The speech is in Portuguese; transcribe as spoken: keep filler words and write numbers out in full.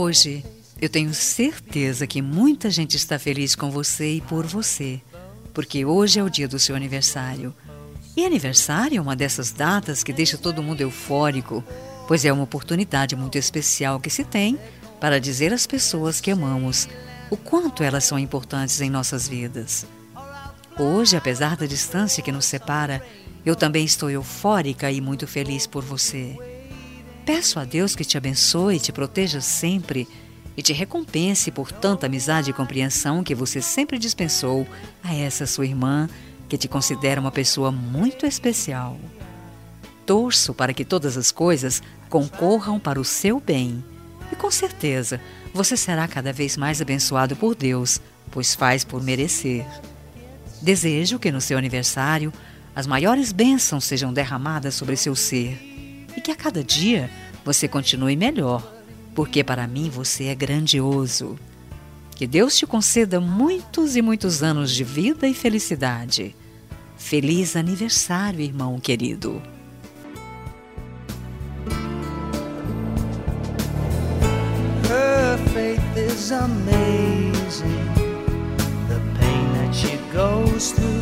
Hoje, eu tenho certeza que muita gente está feliz com você e por você, porque hoje é o dia do seu aniversário. E aniversário é uma dessas datas que deixa todo mundo eufórico, pois é uma oportunidade muito especial que se tem para dizer às pessoas que amamos o quanto elas são importantes em nossas vidas. Hoje, apesar da distância que nos separa, eu também estou eufórica e muito feliz por você. Peço a Deus que te abençoe e te proteja sempre e te recompense por tanta amizade e compreensão que você sempre dispensou a essa sua irmã, que te considera uma pessoa muito especial. Torço para que todas as coisas concorram para o seu bem. E com certeza, você será cada vez mais abençoado por Deus, pois faz por merecer. Desejo que no seu aniversário as maiores bênçãos sejam derramadas sobre seu ser e que a cada dia você continue melhor, porque para mim você é grandioso. Que Deus te conceda muitos e muitos anos de vida e felicidade. Feliz aniversário, irmão querido! Her faith is amazing. The pain that she goes through